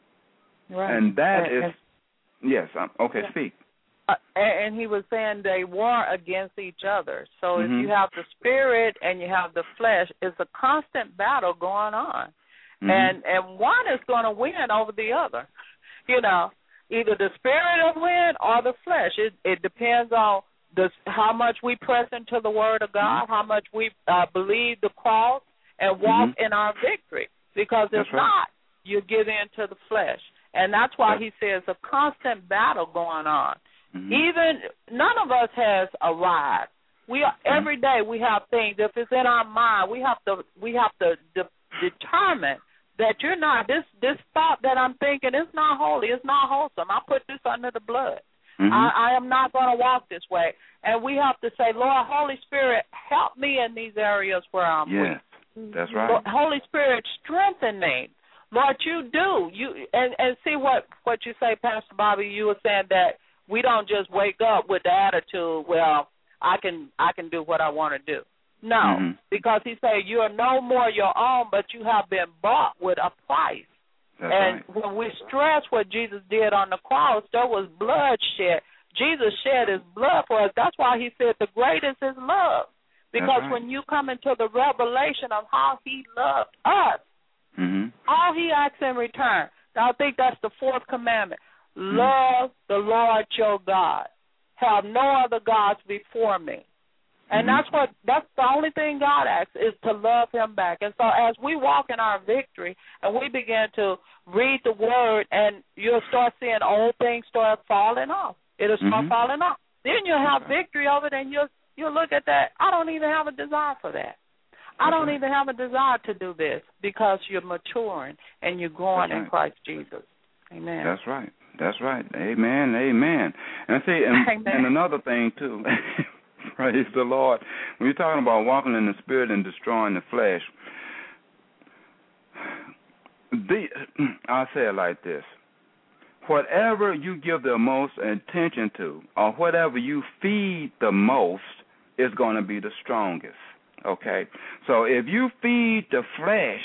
Speaker 1: Right.
Speaker 4: And that
Speaker 1: and,
Speaker 4: is, and, yes, okay,
Speaker 1: yeah.
Speaker 4: speak.
Speaker 1: Uh, and he was saying they war against each other. So
Speaker 4: mm-hmm.
Speaker 1: if you have the spirit and you have the flesh, it's a constant battle going on.
Speaker 4: Mm-hmm.
Speaker 1: And and one is going to win over the other. You know, either the spirit will win or the flesh. It, it depends on the, how much we press into the Word of God, mm-hmm. how much we uh, believe the cross and walk mm-hmm. in our victory. Because if
Speaker 4: that's right.
Speaker 1: not, you give in to the flesh. And that's why
Speaker 4: that's...
Speaker 1: he says a constant battle going on.
Speaker 4: Mm-hmm.
Speaker 1: Even none of us has arrived. We are,
Speaker 4: mm-hmm.
Speaker 1: every day we have things. If it's in our mind, we have to we have to de- determine that you're not this this thought that I'm thinking is not holy. It's not wholesome. I put this under the blood.
Speaker 4: Mm-hmm.
Speaker 1: I, I am not going to walk this way. And we have to say, Lord, Holy Spirit, help me in these areas where I'm
Speaker 4: yes,
Speaker 1: weak.
Speaker 4: that's right.
Speaker 1: Lord, Holy Spirit, strengthen me. Lord, you do. You and, and see what, what you say, Pastor Bobby. You were saying that we don't just wake up with the attitude, well, I can I can do what I want to do. No,
Speaker 4: mm-hmm.
Speaker 1: because he said you are no more your own, but you have been bought with a price.
Speaker 4: That's
Speaker 1: and
Speaker 4: right.
Speaker 1: when we stress what Jesus did on the cross, there was blood shed. Jesus shed his blood for us. That's why he said the greatest is love. Because
Speaker 4: right.
Speaker 1: when you come into the revelation of how he loved us,
Speaker 4: mm-hmm.
Speaker 1: all he asks in return, I think that's the fourth commandment. Love the Lord your God. Have no other gods before me. And
Speaker 4: mm-hmm.
Speaker 1: that's what that's the only thing God asks is to love him back. And so as we walk in our victory and we begin to read the word, and you'll start seeing old things start falling off. It'll start
Speaker 4: mm-hmm. falling
Speaker 1: off. Then you'll have victory over it, and you'll you'll look at that. I don't even have a desire for that. I don't
Speaker 4: right.
Speaker 1: even have a desire to do this, because you're maturing and you're growing
Speaker 4: right.
Speaker 1: in Christ Jesus. Amen.
Speaker 4: That's right. That's right. Amen. Amen. And see, and, and another thing too, praise the Lord. When you're talking about walking in the Spirit and destroying the flesh, the, I'll say it like this: whatever you give the most attention to, or whatever you feed the most, is going to be the strongest. Okay? So if you feed the flesh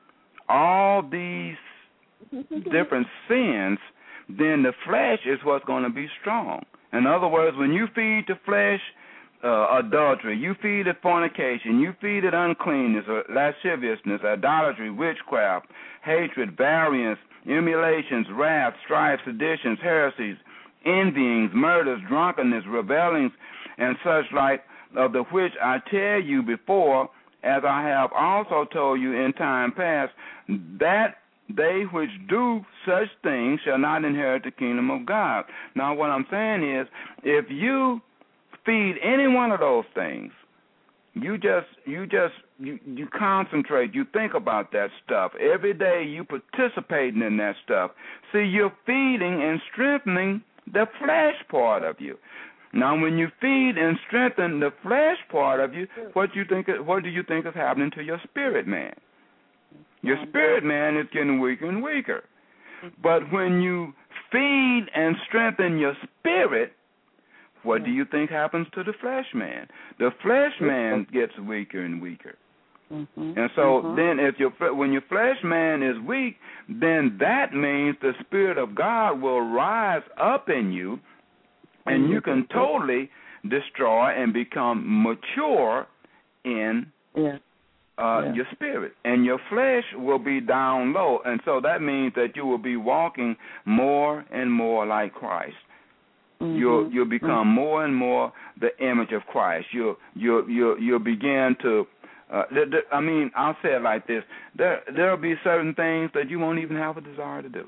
Speaker 4: all these different sins, then the flesh is what's going to be strong. In other words, when you feed the flesh uh, adultery, you feed it fornication, you feed it uncleanness, or lasciviousness, idolatry, witchcraft, hatred, variance, emulations, wrath, strife, seditions, heresies, envyings, murders, drunkenness, revelings, and such like, of the which I tell you before, as I have also told you in time past, that they which do such things shall not inherit the kingdom of God. Now, what I'm saying is, if you feed any one of those things, you just, you just, you, you concentrate, you think about that stuff. Every day you participating in that stuff. See, you're feeding and strengthening the flesh part of you. Now, when you feed and strengthen the flesh part of you, what you think? What do you think is happening to your spirit man? Your spirit man is getting weaker and weaker. But when you feed and strengthen your spirit, what do you think happens to the flesh man? The flesh man gets weaker and weaker.
Speaker 1: Mm-hmm.
Speaker 4: And so mm-hmm. then if your when your flesh man is weak, then that means the Spirit of God will rise up in you, and you can totally destroy and become mature in
Speaker 1: yeah.
Speaker 4: Uh,
Speaker 1: yeah.
Speaker 4: your spirit, and your flesh will be down low, and so that means that you will be walking more and more like Christ. Mm-hmm. You'll you'll become mm-hmm. more and more the image of Christ. You'll you'll you'll, you'll begin to. Uh, th- th- I mean, I'll say it like this: there there'll be certain things that you won't even have a desire to do,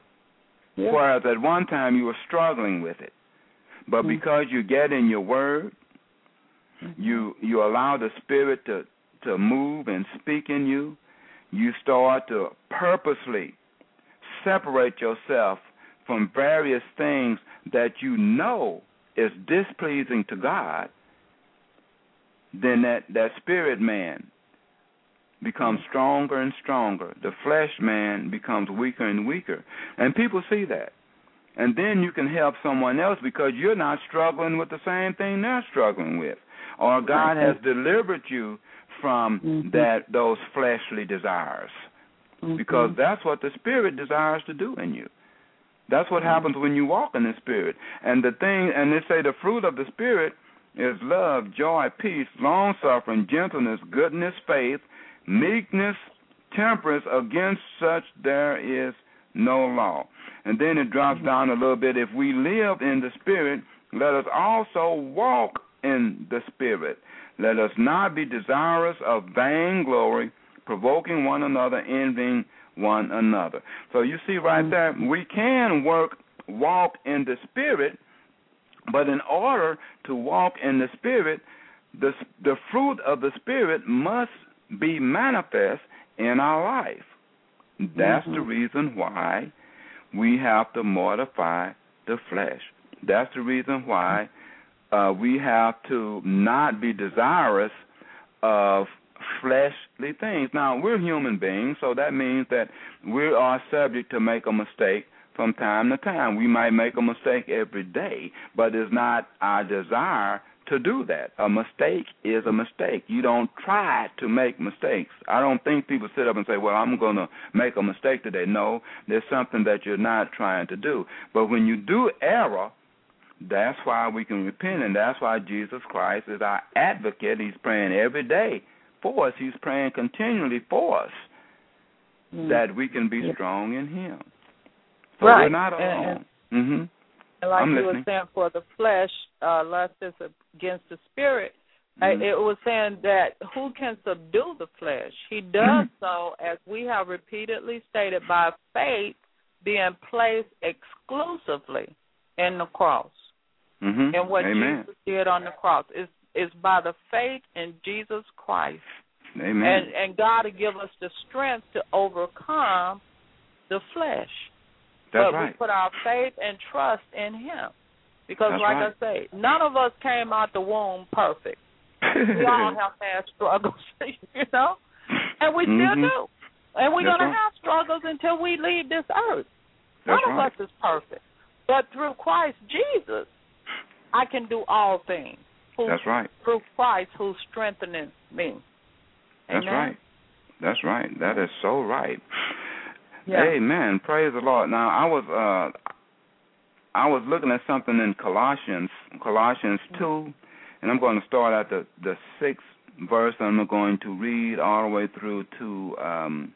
Speaker 4: yeah. whereas at one time you were struggling with it, but mm-hmm. because you get in your Word, mm-hmm. you you allow the Spirit to. to move and speak in you, you start to purposely separate yourself from various things that you know is displeasing to God, then that, that spirit man becomes stronger and stronger. The flesh man becomes weaker and weaker. And people see that. And then you can help someone else because you're not struggling with the same thing they're struggling with. Or God has delivered you from mm-hmm. that those fleshly desires. Mm-hmm. Because that's what the Spirit desires to do in you. That's what mm-hmm. happens when you walk in the Spirit. And the thing, and they say the fruit of the Spirit is love, joy, peace, long-suffering, gentleness, goodness, faith, meekness, temperance. Against such there is no law. And then it drops mm-hmm. down a little bit. If we live in the Spirit, let us also walk in the Spirit. Let us not be desirous of vainglory, provoking one another, envying one another. So you see right there, we can work, walk in the Spirit, but in order to walk in the Spirit, the, the fruit of the Spirit must be manifest in our life. That's mm-hmm. the reason why we have to mortify the flesh. That's the reason why uh, we have to not be desirous of fleshly things. Now, we're human beings, so that means that we are subject to make a mistake from time to time. We might make a mistake every day, but it's not our desire to do that. A mistake is a mistake. You don't try to make mistakes. I don't think people sit up and say, well, I'm going to make a mistake today. No, there's something that you're not trying to do. But when you do error, that's why we can repent, and that's why Jesus Christ is our advocate. He's praying every day for us. He's praying continually for us mm. that we can be yeah. strong in Him. So
Speaker 1: right.
Speaker 4: we're not alone.
Speaker 1: And, and,
Speaker 4: mm-hmm.
Speaker 1: and like
Speaker 4: I'm
Speaker 1: you
Speaker 4: listening.
Speaker 1: were saying, for the flesh, uh, lust is against the Spirit. Mm-hmm. It was saying that who can subdue the flesh? He does mm-hmm. so, as we have repeatedly stated, by faith being placed exclusively in the cross.
Speaker 4: Mm-hmm.
Speaker 1: And what
Speaker 4: Amen.
Speaker 1: Jesus did on the cross is is by the faith in Jesus Christ.
Speaker 4: Amen.
Speaker 1: And and God will give us the strength to overcome the flesh.
Speaker 4: That's
Speaker 1: but
Speaker 4: right.
Speaker 1: we put our faith and trust in Him. Because
Speaker 4: That's
Speaker 1: like
Speaker 4: right.
Speaker 1: I say, none of us came out the womb perfect. We all have had struggles, you know? And we
Speaker 4: mm-hmm.
Speaker 1: still do. And we're going
Speaker 4: right.
Speaker 1: to have struggles until we leave this earth.
Speaker 4: That's
Speaker 1: none
Speaker 4: right.
Speaker 1: of us is perfect. But through Christ Jesus, I can do all things. Who,
Speaker 4: That's right.
Speaker 1: Through Christ who strengthens me. Amen?
Speaker 4: That's right. That's right. That is so right.
Speaker 1: Yeah.
Speaker 4: Amen. Praise the Lord. Now, I was uh, I was looking at something in Colossians, Colossians two, and I'm going to start at the, the sixth verse, and I'm going to read all the way through to um,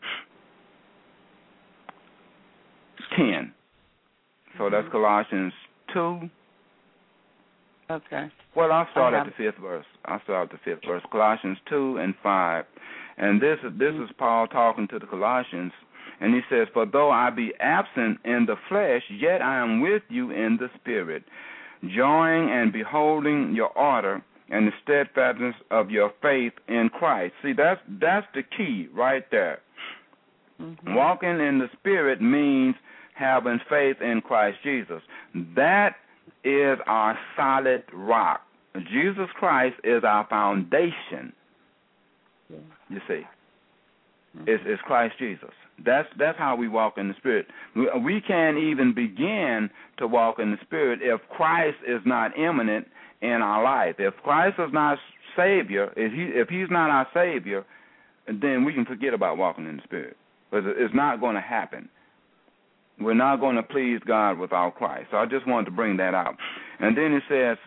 Speaker 4: ten. So that's Colossians two.
Speaker 1: Okay.
Speaker 4: Well, I'll start at the fifth verse. I'll start at the fifth verse. Colossians two and five. And this, this is Paul talking to the Colossians. And he says, for though I be absent in the flesh, yet I am with you in the spirit, joying and beholding your order and the steadfastness of your faith in Christ. See, that's that's the key right there. Mm-hmm. Walking in the spirit means having faith in Christ Jesus. That is our solid rock. Jesus Christ is our foundation. Yeah. You see, mm-hmm. it's, it's Christ Jesus. That's that's how we walk in the Spirit. We, we can't even begin to walk in the Spirit if Christ is not imminent in our life. If Christ is not Savior, if he if He's not our Savior, then we can forget about walking in the Spirit, because it's not going to happen. We're not going to please God without Christ. So I just wanted to bring that out. And then it says,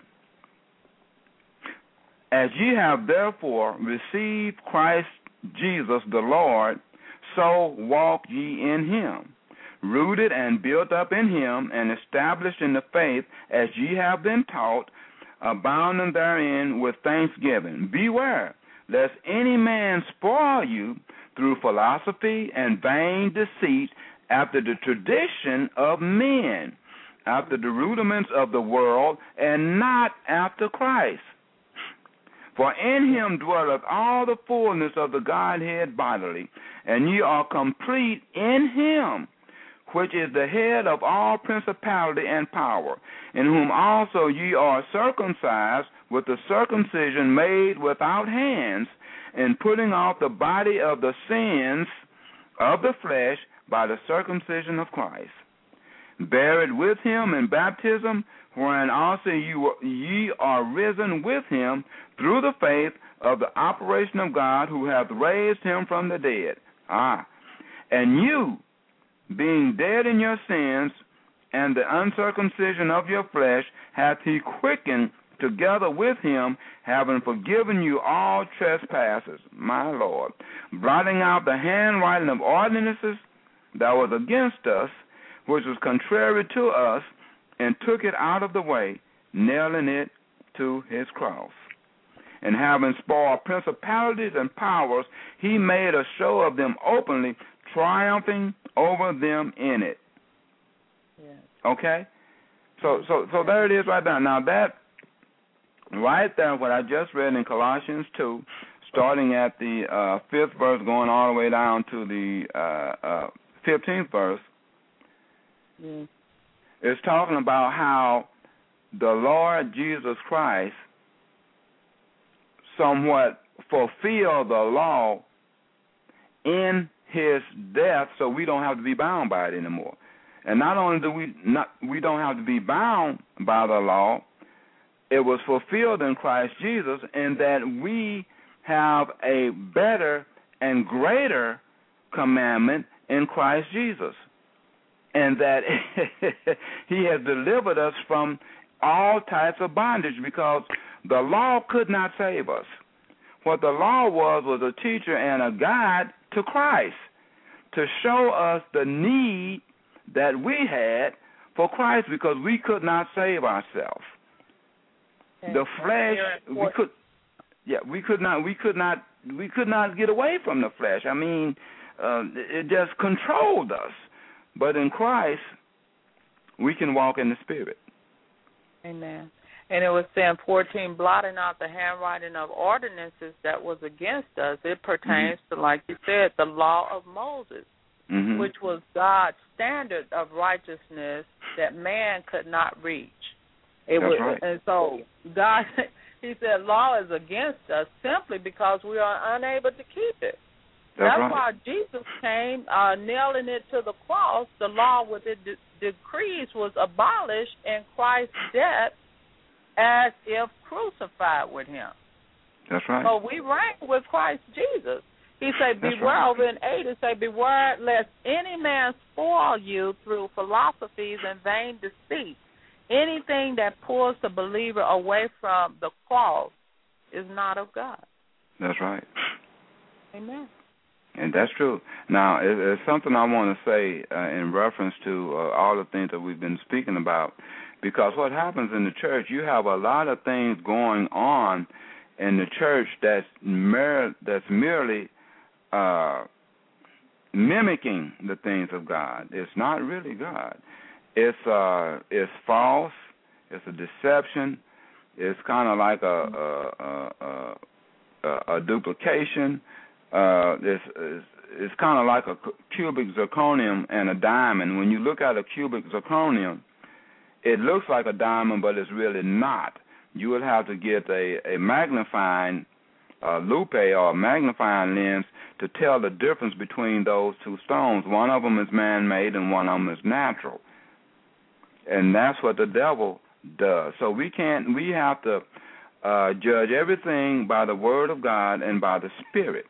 Speaker 4: as ye have therefore received Christ Jesus the Lord, so walk ye in Him, rooted and built up in Him, and established in the faith as ye have been taught, abounding therein with thanksgiving. Beware, lest any man spoil you through philosophy and vain deceit, after the tradition of men, after the rudiments of the world, and not after Christ. For in Him dwelleth all the fullness of the Godhead bodily, and ye are complete in Him, which is the head of all principality and power, in whom also ye are circumcised with the circumcision made without hands, in putting off the body of the sins of the flesh by the circumcision of Christ, buried with him in baptism, wherein also you, ye are risen with him through the faith of the operation of God, who hath raised him from the dead. Ah, and you, being dead in your sins and the uncircumcision of your flesh, hath he quickened together with him, having forgiven you all trespasses, my Lord, blotting out the handwriting of ordinances that was against us, which was contrary to us, and took it out of the way, nailing it to his cross. And having spoiled principalities and powers, he made a show of them openly, triumphing over them in it.
Speaker 1: Yes.
Speaker 4: Okay? So so so there it is right there. Now that right there, what I just read in Colossians two, starting at the uh, fifth verse, going all the way down to the uh, uh, fifteenth verse,
Speaker 1: mm.
Speaker 4: is talking about how the Lord Jesus Christ somewhat fulfilled the law in his death, so we don't have to be bound by it anymore. And not only do we not we don't have to be bound by the law, it was fulfilled in Christ Jesus, in that we have a better and greater commandment in Christ Jesus, and that he has delivered us from all types of bondage, because the law could not save us. What the law was was a teacher and a guide to Christ, to show us the need that we had for Christ, because we could not save ourselves.
Speaker 1: Okay.
Speaker 4: The flesh, we could, yeah, we could not, we could not, we could not get away from the flesh. I mean, uh, it just controlled us. But in Christ, we can walk in the Spirit.
Speaker 1: Amen. And it was saying fourteen, blotting out the handwriting of ordinances that was against us. It pertains mm-hmm. to, like you said, the law of Moses, mm-hmm. which was God's standard of righteousness that man could not reach. It
Speaker 4: That's
Speaker 1: was,
Speaker 4: right.
Speaker 1: And so God, he said, law is against us simply because we are unable to keep it.
Speaker 4: That's,
Speaker 1: That's
Speaker 4: right.
Speaker 1: why Jesus came, uh, nailing it to the cross. The law with its de- decrees was abolished in Christ's death, as if crucified with him.
Speaker 4: That's right.
Speaker 1: So we reign with Christ Jesus. He said,
Speaker 4: That's
Speaker 1: beware,
Speaker 4: right.
Speaker 1: over in eight, it say, beware lest any man spoil you through philosophies and vain deceit. Anything that pulls the believer away from the cross is not of God.
Speaker 4: That's right.
Speaker 1: Amen.
Speaker 4: And that's true. Now, it, it's something I want to say uh, in reference to uh, all the things that we've been speaking about, because what happens in the church, you have a lot of things going on in the church that's, mer- that's merely uh, mimicking the things of God. It's not really God. It's uh, it's false. It's a deception. It's kind of like a a, a, a, a duplication. Uh, it's it's, it's kind of like a cubic zirconium and a diamond. When you look at a cubic zirconium, it looks like a diamond, but it's really not. You would have to get a, a magnifying uh, loupe or a magnifying lens to tell the difference between those two stones. One of them is man-made and one of them is natural. And that's what the devil does. So we can't. We have to uh, judge everything by the Word of God and by the Spirit,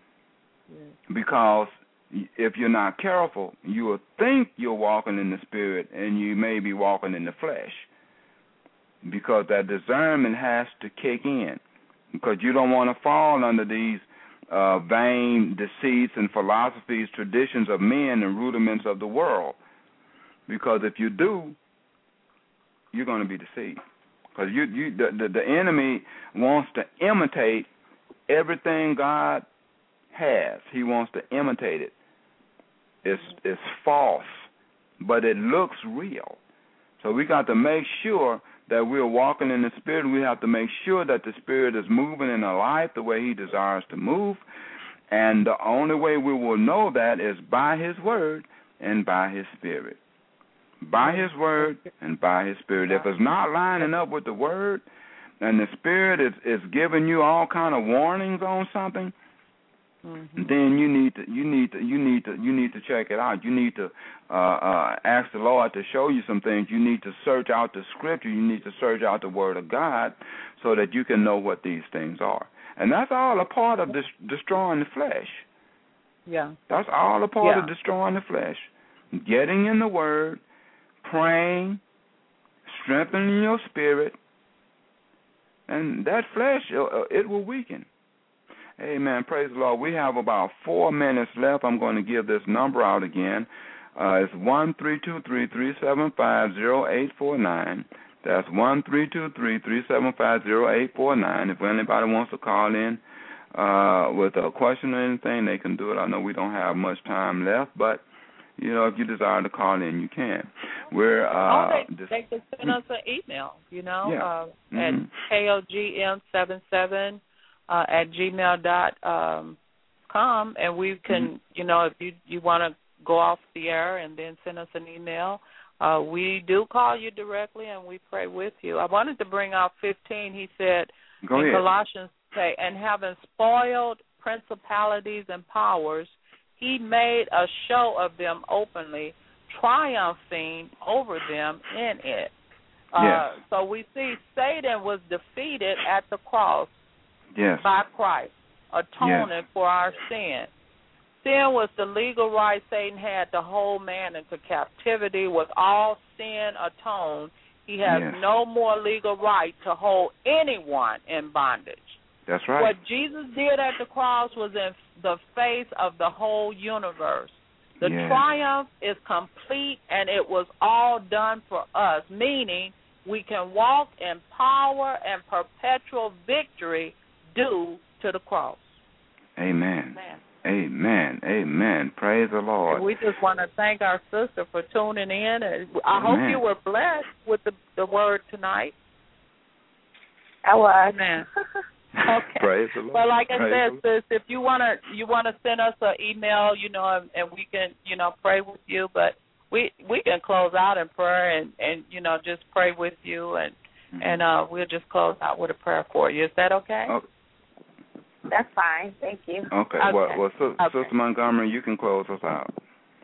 Speaker 4: because if you're not careful, you will think you're walking in the Spirit, and you may be walking in the flesh, because that discernment has to kick in, because you don't want to fall under these uh, vain deceits and philosophies, traditions of men, and rudiments of the world, because if you do, you're going to be deceived, because you, you, the, the, the enemy wants to imitate everything God has. He wants to imitate it. It's, it's false, but it looks real. So we got to make sure that we're walking in the Spirit. We have to make sure that the Spirit is moving in our life the way He desires to move, and the only way we will know that is by His Word and by His Spirit. By His Word and by His Spirit. If it's not lining up with the Word and the Spirit is, is giving you all kind of warnings on something, mm-hmm. then you need to you need to you need to you need to check it out. You need to uh, uh, ask the Lord to show you some things. You need to search out the Scripture. You need to search out the Word of God so that you can know what these things are. And that's all a part of this, destroying the flesh.
Speaker 1: Yeah.
Speaker 4: That's all a part
Speaker 1: yeah.
Speaker 4: of destroying the flesh. Getting in the Word, praying, strengthening your spirit, and that flesh, it will weaken. Amen. Praise the Lord. We have about four minutes left. I'm going to give this number out again. Uh, it's one three two three, three seven five, zero eight four nine. That's one three two three, three seven five, zero eight four nine. If anybody wants to call in uh, with a question or anything, they can do it. I know we don't have much time left, but, you know, if you desire to call in, you can. We're, uh,
Speaker 1: oh, they, they can send us an email, you know,
Speaker 4: yeah.
Speaker 1: uh,
Speaker 4: mm-hmm.
Speaker 1: at K O G M seventy-seven uh, at gmail dot com, and we can, mm-hmm. you know, if you, you want to go off the air and then send us an email, Uh, we do call you directly, and we pray with you. I wanted to bring out fifteen. He said
Speaker 4: Go
Speaker 1: in
Speaker 4: ahead.
Speaker 1: Colossians, say, and having spoiled principalities and powers, he made a show of them openly, triumphing over them in it. Uh,
Speaker 4: yes.
Speaker 1: So we see Satan was defeated at the cross
Speaker 4: yes.
Speaker 1: by Christ, atoning
Speaker 4: yes.
Speaker 1: for our sin. Sin was the legal right Satan had to hold man into captivity. With all sin atoned, he has
Speaker 4: yes.
Speaker 1: no more legal right to hold anyone in bondage.
Speaker 4: That's right.
Speaker 1: What Jesus did at the cross was in the face of the whole universe. The
Speaker 4: yes.
Speaker 1: triumph is complete, and it was all done for us, meaning we can walk in power and perpetual victory due to the cross.
Speaker 4: Amen.
Speaker 1: Amen.
Speaker 4: Amen. Amen. Praise the Lord.
Speaker 1: And we just want to thank our sister for tuning in. And I
Speaker 4: Amen.
Speaker 1: hope you were blessed with the, the word tonight.
Speaker 5: I was.
Speaker 1: Amen. Okay.
Speaker 4: Praise the Lord.
Speaker 1: Well, like I
Speaker 4: Praise
Speaker 1: said, sis, if you want to you want to send us an email, you know, and, and we can, you know, pray with you. But we we can close out in prayer and, and you know, just pray with you. And, mm-hmm. and uh, we'll just close out with a prayer for you. Is that okay?
Speaker 4: Oh.
Speaker 5: That's fine. Thank you.
Speaker 4: Okay.
Speaker 1: okay.
Speaker 4: Well, well so,
Speaker 1: okay.
Speaker 4: Sister Montgomery, you can close us out.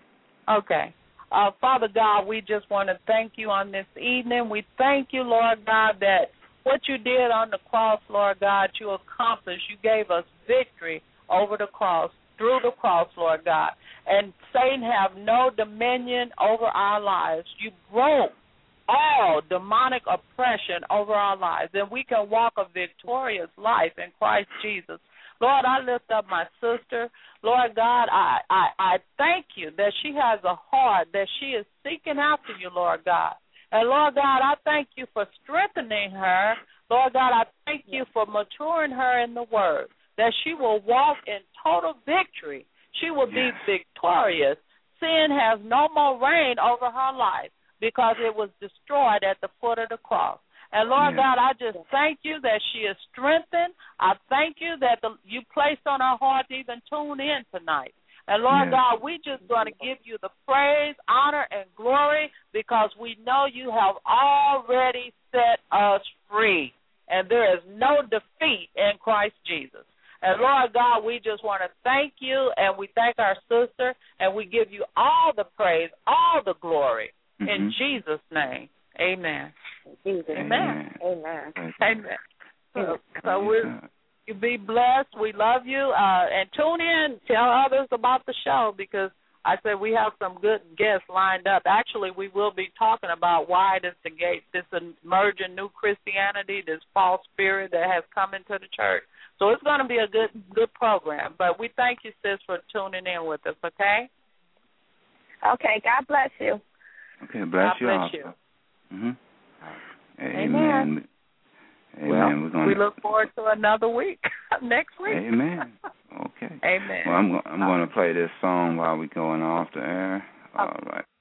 Speaker 1: Okay. Uh, Father God, we just want to thank you on this evening. We thank you, Lord God, that what you did on the cross, Lord God, you accomplished. You gave us victory over the cross, through the cross, Lord God. And Satan have no dominion over our lives. You broke all demonic oppression over our lives, and we can walk a victorious life in Christ Jesus. Lord, I lift up my sister. Lord God, I, I, I thank you that she has a heart, that she is seeking after you, Lord God. And, Lord God, I thank you for strengthening her. Lord God, I thank you for maturing her in the word, that she will walk in total victory. She will be victorious. Sin has no more reign over her life because it was destroyed at the foot of the cross. And, Lord yeah. God, I just thank you that she is strengthened. I thank you that the, you placed on her heart to even tune in tonight. And, Lord yeah. God, we just going to give you the praise, honor, and glory because we know you have already set us free. And there is no defeat in Christ Jesus. And, Lord God, we just want to thank you, and we thank our sister, and we give you all the praise, all the glory. Mm-hmm. In Jesus' name, amen.
Speaker 5: Jesus.
Speaker 1: Amen.
Speaker 5: Amen.
Speaker 1: Amen. Amen. So, so we you be blessed. We love you. Uh, and tune in. Tell others about the show because I said we have some good guests lined up. Actually, we will be talking about why this negate this emerging new Christianity, this false spirit that has come into the church. So it's going to be a good good program. But we thank you, sis, for tuning in with us, okay?
Speaker 5: Okay. God bless you.
Speaker 4: Okay, bless
Speaker 1: God
Speaker 4: you.
Speaker 1: bless
Speaker 4: also.
Speaker 1: you.
Speaker 4: Mm-hmm.
Speaker 1: Amen.
Speaker 4: Amen. Amen.
Speaker 1: Well,
Speaker 4: We're gonna...
Speaker 1: we look forward to another week next week.
Speaker 4: Amen. Okay.
Speaker 1: Amen.
Speaker 4: Well, I'm, I'm going to play this song while we're going off the air. All right.